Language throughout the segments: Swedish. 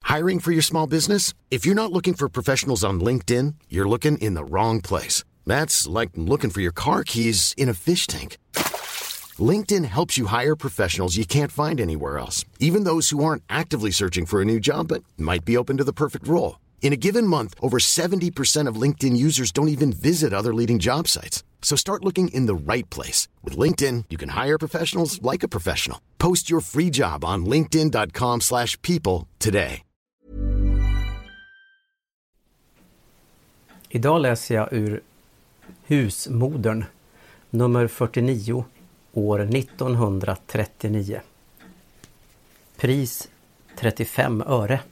Hiring for your small business? If you're not looking for professionals on LinkedIn, you're looking in the wrong place. That's like looking for your car keys in a fish tank. LinkedIn helps you hire professionals you can't find anywhere else, even those who aren't actively searching for a new job but might be open to the perfect role. In a given month, over 70% of LinkedIn users don't even visit other leading job sites. So start looking in the right place. With LinkedIn, you can hire professionals like a professional. Post your free job on linkedin.com/people today. Idag läser jag ur Husmodern, nummer 49, år 1939. Pris 35 öre.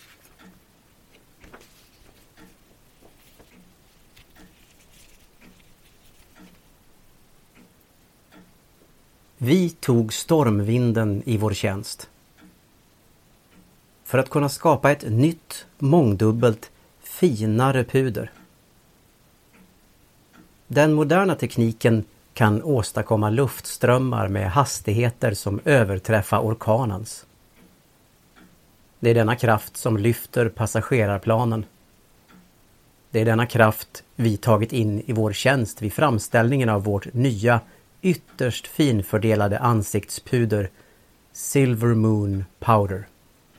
Vi tog stormvinden i vår tjänst. För att kunna skapa ett nytt, mångdubbelt, finare puder. Den moderna tekniken kan åstadkomma luftströmmar med hastigheter som överträffar orkanens. Det är denna kraft som lyfter passagerarplanen. Det är denna kraft vi tagit in i vår tjänst vid framställningen av vårt nya, ytterst finfördelade ansiktspuder Silver Moon Powder.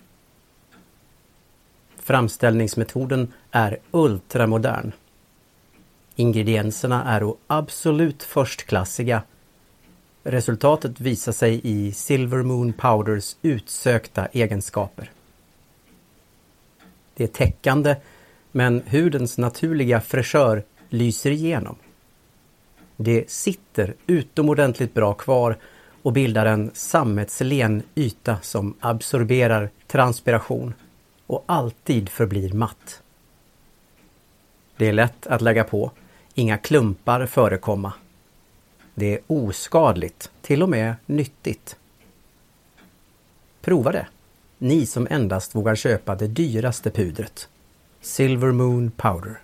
Framställningsmetoden är ultramodern. Ingredienserna är absolut förstklassiga. Resultatet visar sig i Silver Moon Powders utsökta egenskaper. Det är täckande, men hudens naturliga fräschör lyser igenom. Det sitter utomordentligt bra kvar och bildar en sammetslen yta som absorberar transpiration och alltid förblir matt. Det är lätt att lägga på, inga klumpar förekomma. Det är oskadligt, till och med nyttigt. Prova det, ni som endast vågar köpa det dyraste pudret. Silver Moon Powder.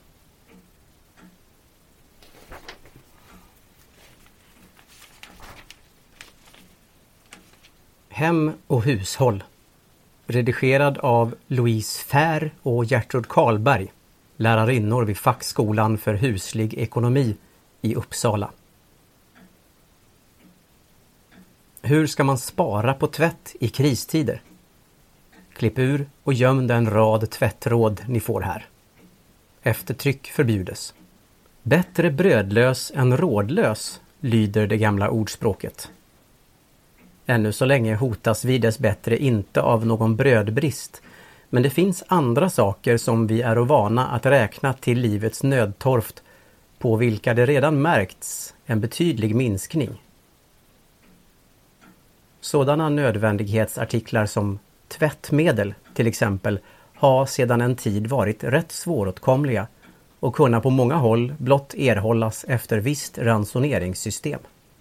Hem och hushåll. Redigerad av Louise Fär och Gertrud Karlberg, lärarinnor vid fackskolan för huslig ekonomi i Uppsala. Hur ska man spara på tvätt i kristider? Klipp ur och göm den rad tvättråd ni får här. Eftertryck förbjudes. Bättre brödlös än rådlös, lyder det gamla ordspråket. Ännu så länge hotas vi dess bättre inte av någon brödbrist, men det finns andra saker som vi är vana att räkna till livets nödtorft, på vilka det redan märkts en betydlig minskning. Sådana nödvändighetsartiklar som tvättmedel till exempel har sedan en tid varit rätt svåråtkomliga och kunna på många håll blott erhållas efter visst ransoneringssystem.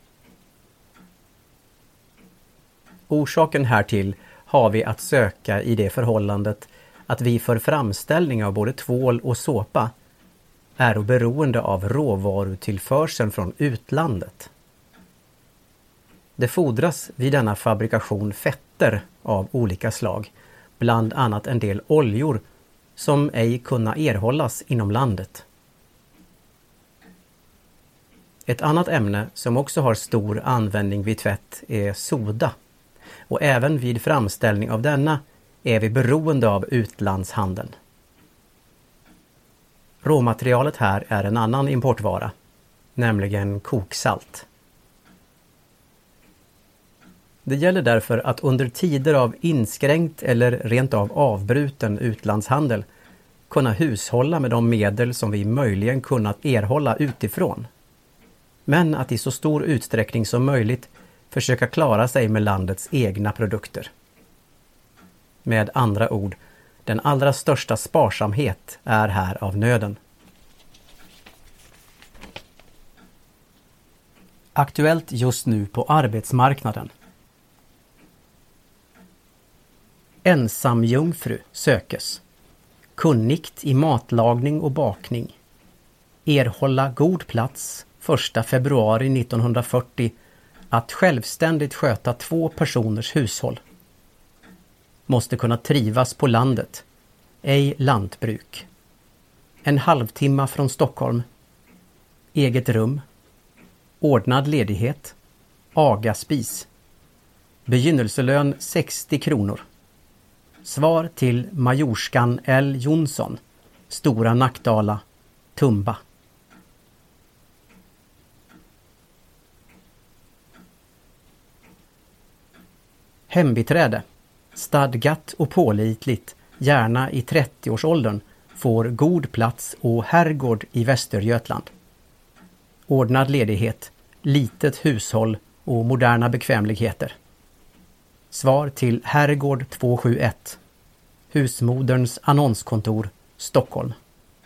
Orsaken härtill har vi att söka i det förhållandet att vi för framställning av både tvål och såpa är beroende av råvarutillförseln från utlandet. Det fordras vid denna fabrikation fetter av olika slag, bland annat en del oljor som ej kunna erhållas inom landet. Ett annat ämne som också har stor användning vid tvätt är soda. Och även vid framställning av denna är vi beroende av utlandshandeln. Råmaterialet här är en annan importvara, nämligen koksalt. Det gäller därför att under tider av inskränkt eller rent av avbruten utlandshandel kunna hushålla med de medel som vi möjligen kunnat erhålla utifrån. Men att i så stor utsträckning som möjligt försöka klara sig med landets egna produkter. Med andra ord, den allra största sparsamhet är här av nöden. Aktuellt just nu på arbetsmarknaden. Ensamjungfru sökes. Kunnigt i matlagning och bakning. Erhålla god plats 1 februari 1940 att självständigt sköta 2 personers hushåll. måste kunna trivas på landet, ej lantbruk. En halvtimme från Stockholm. Eget rum. Ordnad ledighet. Agaspis. Begynnelselön 60 kronor. Svar till Majorskan L. Jonsson, Stora Nackdala, Tumba. Hembiträde. Stadgat och pålitligt, gärna i 30-årsåldern, får god plats och herrgård i Västergötland. Ordnad ledighet, litet hushåll och moderna bekvämligheter. Svar till herrgård 271. Husmoderns annonskontor, Stockholm.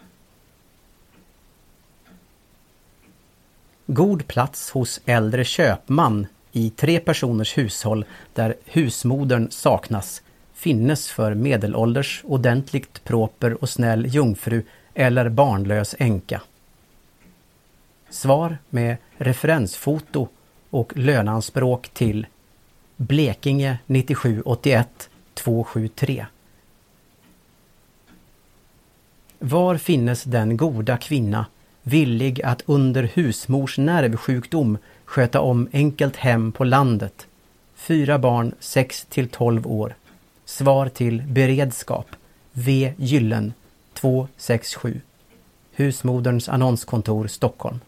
God plats hos äldre köpman i 3 personers hushåll där husmodern saknas finnes för medelålders, ordentligt proper och snäll jungfru eller barnlös änka. Svar med referensfoto och lönanspråk till Blekinge 9781 273. Var finnes den goda kvinna villig att under husmors nervsjukdom sköta om enkelt hem på landet? 4 barn 6-12 år. Svar till beredskap V. Gyllen 267. Husmoderns annonskontor, Stockholm.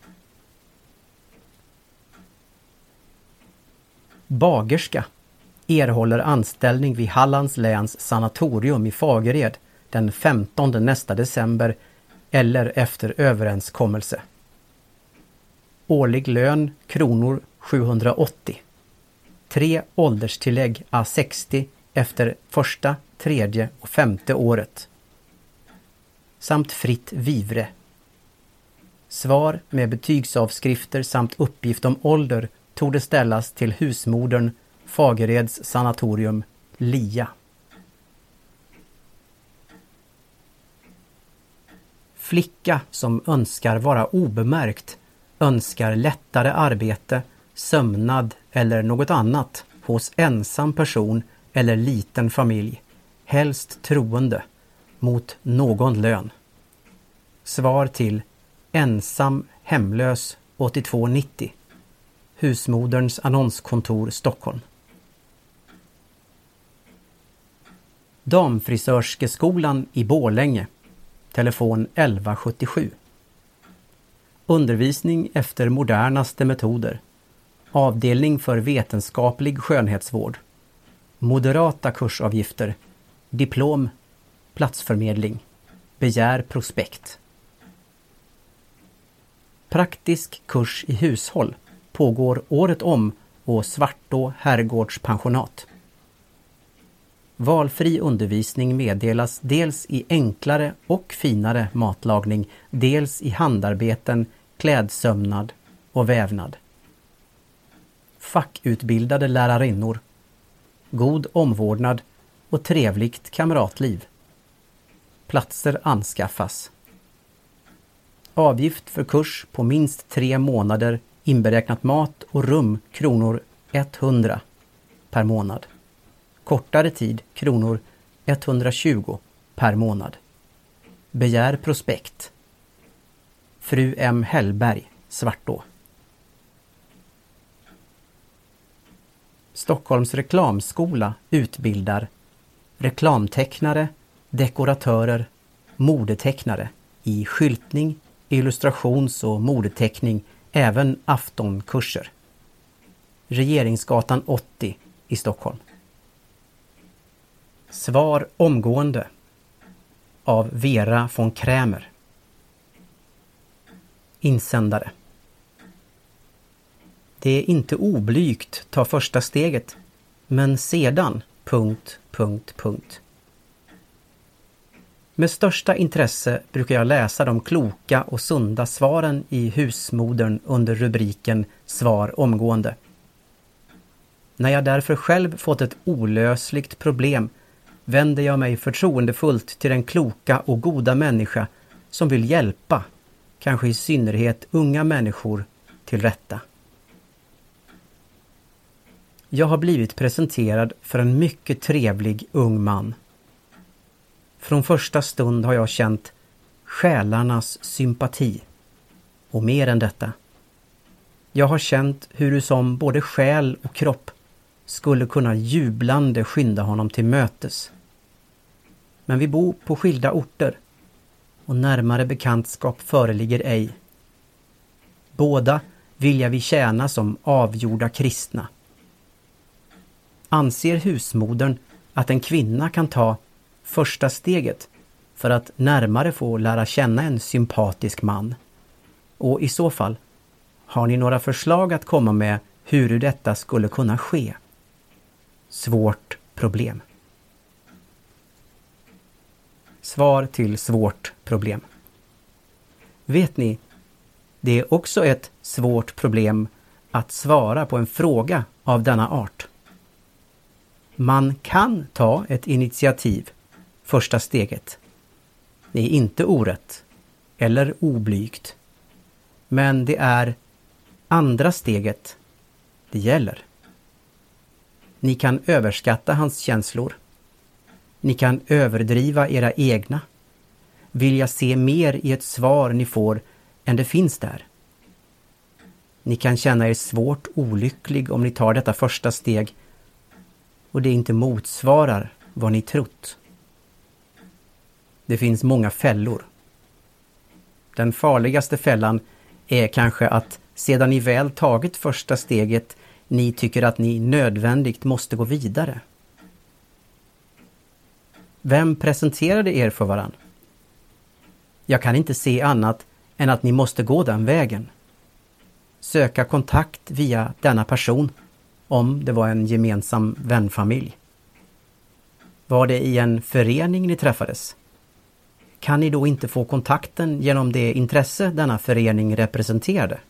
Bagerska erhåller anställning vid Hallands läns sanatorium i Fagered den 15 nästa december eller efter överenskommelse. Årlig lön kronor 780. 3 ålderstillägg A60 efter första, tredje och 5:e året. Samt fritt vivre. Svar med betygsavskrifter samt uppgift om ålder torde ställas till husmodern Fagereds sanatorium, Lia. Flicka som önskar vara obemärkt, önskar lättare arbete, sömnad eller något annat hos ensam person eller liten familj, helst troende, mot någon lön. Svar till ensam hemlös 8290. Husmoderns annonskontor, Stockholm. Damfrisörskeskolan i Borlänge. Telefon 1177. Undervisning efter modernaste metoder. Avdelning för vetenskaplig skönhetsvård. Moderata kursavgifter. Diplom. Platsförmedling. Begär prospekt. Praktisk kurs i hushåll pågår året om och Svartå herrgårdspensionat. Valfri undervisning meddelas dels i enklare och finare matlagning, dels i handarbeten, klädsömnad och vävnad. Fackutbildade lärarinnor, god omvårdnad och trevligt kamratliv. Platser anskaffas. Avgift för kurs på minst 3 månader inberäknat mat och rum kronor 100 per månad. Kortare tid kronor 120 per månad. Begär prospekt. Fru M. Hellberg, Svartå. Stockholms reklamskola utbildar reklamtecknare, dekoratörer, modetecknare i skyltning, illustrations- och modeteckning, även aftonkurser. Regeringsgatan 80 i Stockholm. Svar omgående av Vera von Krämer. Insändare. Det är inte oblygt ta första steget, men sedan... Med största intresse brukar jag läsa de kloka och sunda svaren i husmodern under rubriken Svar omgående. När jag därför själv fått ett olösligt problem vänder jag mig förtroendefullt till den kloka och goda människa som vill hjälpa, kanske i synnerhet unga människor, till rätta. Jag har blivit presenterad för en mycket trevlig ung man. Från första stund har jag känt själarnas sympati. Och mer än detta. Jag har känt hur du som både själ och kropp skulle kunna jublande skynda honom till mötes. Men vi bor på skilda orter och närmare bekantskap föreligger ej. Båda vilja vi tjäna som avgjorda kristna. Anser husmodern att en kvinna kan ta första steget för att närmare få lära känna en sympatisk man? Och i så fall, har ni några förslag att komma med hur detta skulle kunna ske? Svårt problem. Svar till svårt problem. Vet ni, det är också ett svårt problem att svara på en fråga av denna art. Man kan ta ett initiativ, första steget. Det är inte orätt eller oblygt. Men det är andra steget det gäller. Ni kan överskatta hans känslor. Ni kan överdriva era egna. Vilja se mer i ett svar ni får än det finns där. Ni kan känna er svårt olycklig om ni tar detta första steg och det inte motsvarar vad ni trott. Det finns många fällor. Den farligaste fällan är kanske att sedan ni väl tagit första steget ni tycker att ni nödvändigt måste gå vidare. Vem presenterade er för varann? Jag kan inte se annat än att ni måste gå den vägen. Söka kontakt via denna person om det var en gemensam vänfamilj. Var det i en förening ni träffades? Kan ni då inte få kontakten genom det intresse denna förening representerade?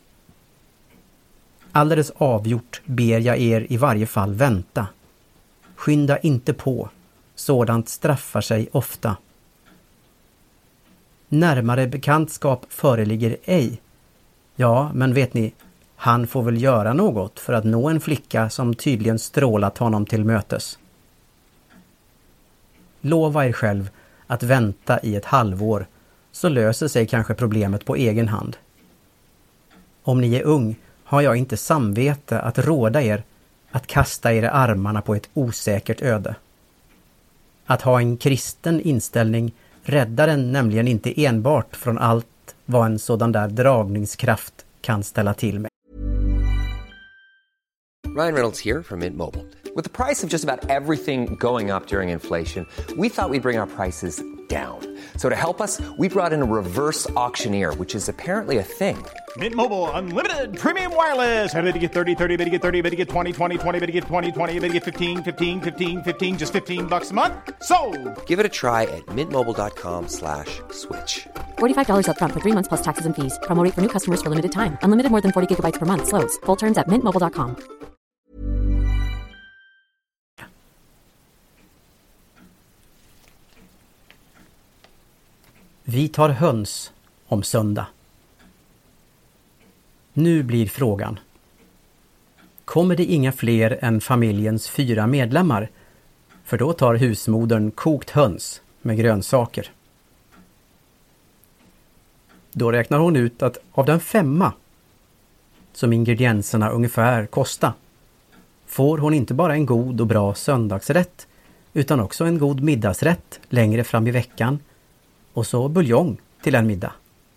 Alldeles avgjort ber jag er i varje fall vänta. Skynda inte på. Sådant straffar sig ofta. Närmare bekantskap föreligger ej. Ja, men vet ni, han får väl göra något för att nå en flicka som tydligen strålat honom till mötes. Lova er själv att vänta i ett halvår, så löser sig kanske problemet på egen hand. Om ni är ung har jag inte samvete att råda er att kasta er i armarna på ett osäkert öde. Att ha en kristen inställning räddar en nämligen inte enbart från allt vad en sådan där dragningskraft kan ställa till med. Ryan Reynolds here from Mint Mobile. With the price of just about everything going up during inflation, we thought we'd bring our prices down. So to help us, we brought in a reverse auctioneer, which is apparently a thing. Mint Mobile Unlimited Premium Wireless. How to get 30, 30, bit to get 30, bit to get 20, 20, 20, bit to get 20, 20, bit to get 15, 15, 15, 15, just $15 a month? Sold! Give it a try at mintmobile.com/switch. $45 up front for 3 months plus taxes and fees. Promo rate for new customers for limited time. Unlimited more than 40 gigabytes per month. Slows full terms at mintmobile.com. Vi tar höns om söndag. Nu blir frågan. Kommer det inga fler än familjens 4 medlemmar? För då tar husmodern kokt höns med grönsaker. Då räknar hon ut att av den 5 som ingredienserna ungefär kostar får hon inte bara en god och bra söndagsrätt utan också en god middagsrätt längre fram i veckan och så buljong till en middag.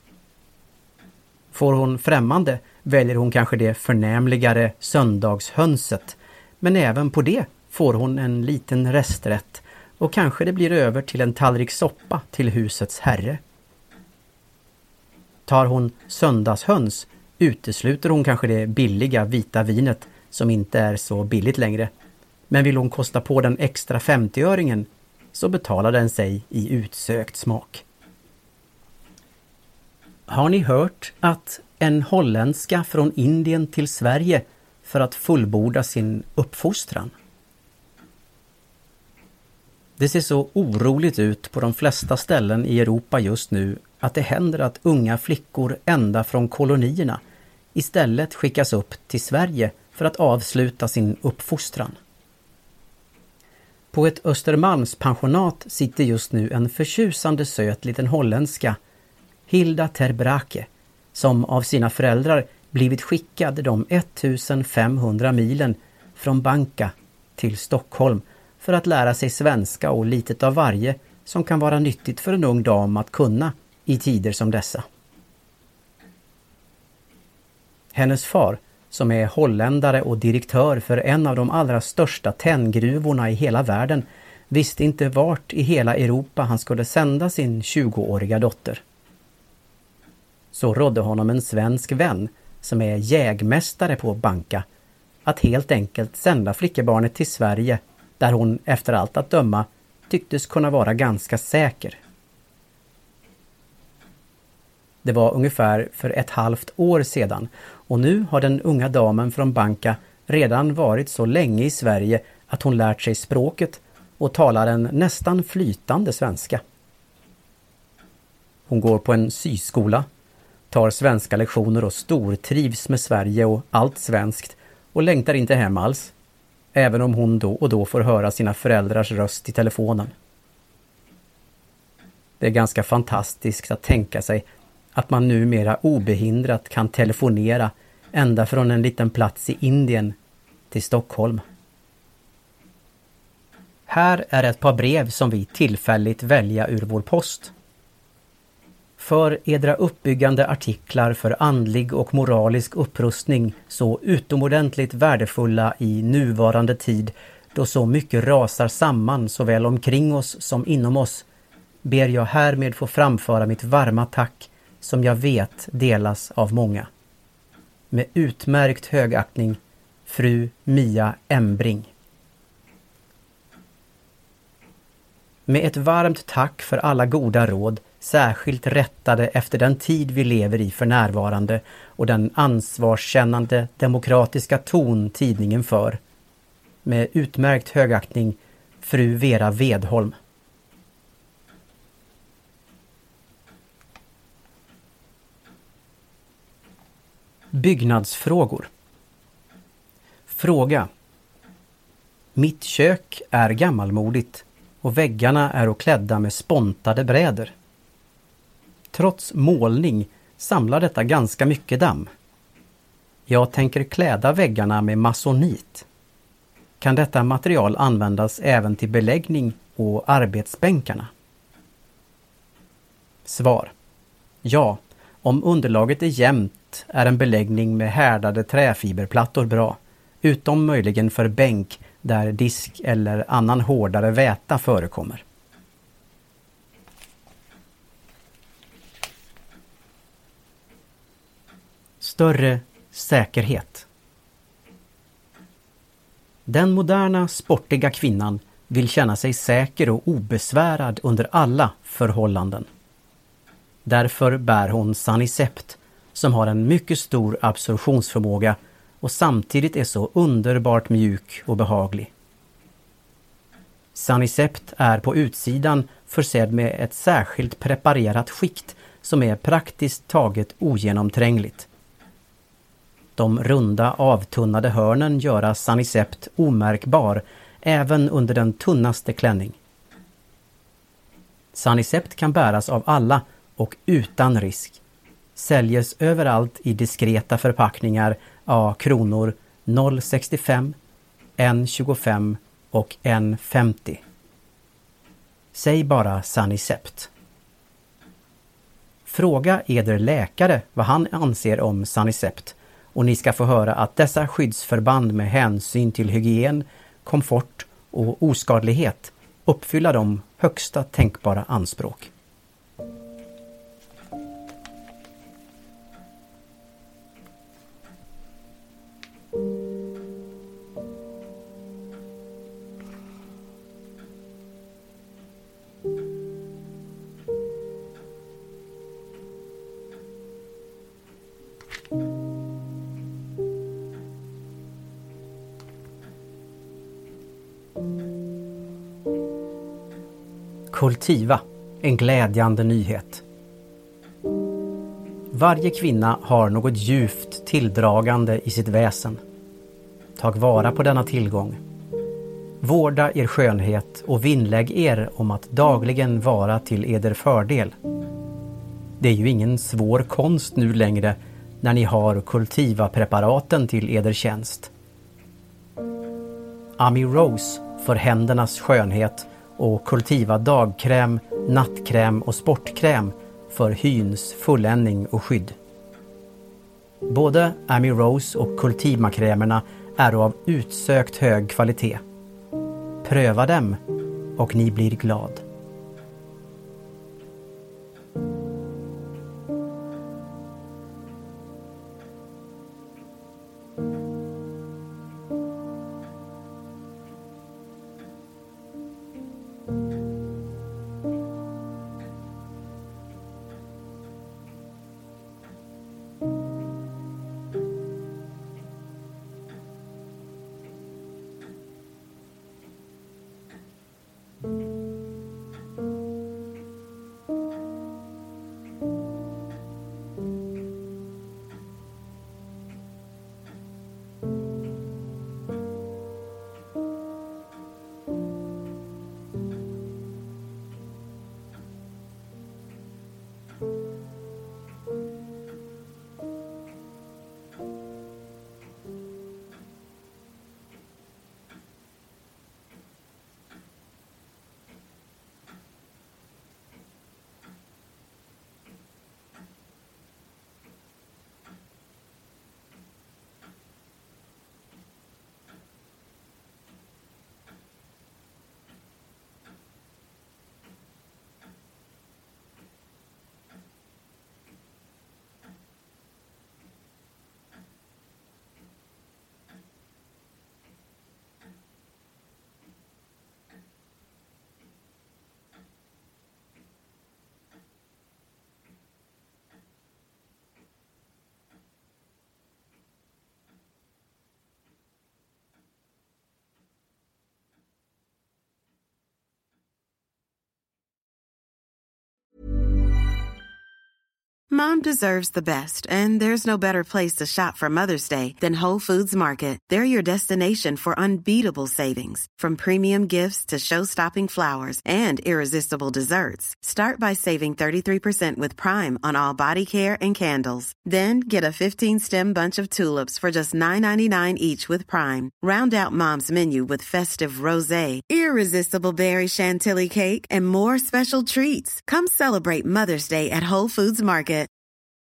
Får hon främmande väljer hon kanske det förnämligare söndagshönset, men även på det får hon en liten resträtt och kanske det blir över till en tallrik soppa till husets herre. Tar hon söndagshöns utesluter hon kanske det billiga vita vinet som inte är så billigt längre, men vill hon kosta på den extra 50-öringen så betalar den sig i utsökt smak. Har ni hört att en holländska från Indien till Sverige för att fullborda sin uppfostran? Det ser så oroligt ut på de flesta ställen i Europa just nu att det händer att unga flickor ända från kolonierna istället skickas upp till Sverige för att avsluta sin uppfostran. På ett Östermalmspensionat sitter just nu en förtjusande söt liten holländska, Hilda ter Braake, som av sina föräldrar blivit skickad de 1500 milen från Banka till Stockholm för att lära sig svenska och litet av varje som kan vara nyttigt för en ung dam att kunna i tider som dessa. Hennes far, som är holländare och direktör för en av de allra största tenngruvorna i hela världen, visste inte vart i hela Europa han skulle sända sin 20-åriga dotter. Så rådde honom en svensk vän, som är jägmästare på Banka, att helt enkelt sända flickebarnet till Sverige, där hon efter allt att döma tycktes kunna vara ganska säker. Det var ungefär för 1,5 år sedan, och nu har den unga damen från Banka redan varit så länge i Sverige att hon lärt sig språket och talar en nästan flytande svenska. Hon går på en syskola, tar svenska lektioner och stortrivs med Sverige och allt svenskt och längtar inte hem alls, även om hon då och då får höra sina föräldrars röst i telefonen. Det är ganska fantastiskt att tänka sig att man numera obehindrat kan telefonera ända från en liten plats i Indien till Stockholm. Här är ett par brev som vi tillfälligt välja ur vår post. För edra uppbyggande artiklar för andlig och moralisk upprustning så utomordentligt värdefulla i nuvarande tid, då så mycket rasar samman såväl omkring oss som inom oss, ber jag härmed få framföra mitt varma tack, som jag vet delas av många. Med utmärkt högaktning, fru Mia Embring. Med ett varmt tack för alla goda råd, särskilt rättade efter den tid vi lever i för närvarande och den ansvarskännande demokratiska ton tidningen för. Med utmärkt högaktning, fru Vera Vedholm. Byggnadsfrågor. Fråga. Mitt kök är gammalmodigt och väggarna är klädda med spontade bräder. Trots målning samlar detta ganska mycket damm. Jag tänker kläda väggarna med masonit. Kan detta material användas även till beläggning och arbetsbänkarna? Svar. Ja, om underlaget är jämnt är en beläggning med härdade träfiberplattor bra, utom möjligen för bänk där disk eller annan hårdare väta förekommer. Större säkerhet. Den moderna, sportiga kvinnan vill känna sig säker och obesvärad under alla förhållanden. Därför bär hon Sanicept, som har en mycket stor absorptionsförmåga och samtidigt är så underbart mjuk och behaglig. Sanicept är på utsidan försedd med ett särskilt preparerat skikt som är praktiskt taget ogenomträngligt. De runda avtunnade hörnen gör Sanicept omärkbar även under den tunnaste klänning. Sanicept kan bäras av alla och utan risk. Säljes överallt i diskreta förpackningar av kronor 0,65, 1,25 och 1,50. Säg bara Sanicept. Fråga eder läkare vad han anser om Sanicept och ni ska få höra att dessa skyddsförband med hänsyn till hygien, komfort och oskadlighet uppfyller de högsta tänkbara anspråk. Kultiva, en glädjande nyhet. Varje kvinna har något djupt tilldragande i sitt väsen. tag vara på denna tillgång. Vårda er skönhet och vinnlägg er om att dagligen vara till eder fördel. Det är ju ingen svår konst nu längre när ni har Cultiva-preparaten till eder tjänst. Ami Rose för händernas skönhet och Cultiva dagkräm, nattkräm och sportkräm för hyns fulländning och skydd. Både Ami Rose och Cultiva-krämerna är av utsökt hög kvalitet. Pröva dem och ni blir glad. Mom deserves the best, and there's no better place to shop for Mother's Day than Whole Foods Market. They're your destination for unbeatable savings, from premium gifts to show-stopping flowers and irresistible desserts. Start by saving 33% with Prime on all body care and candles. Then get a 15-stem bunch of tulips for just $9.99 each with Prime. Round out Mom's menu with festive rosé, irresistible berry chantilly cake, and more special treats. Come celebrate Mother's Day at Whole Foods Market.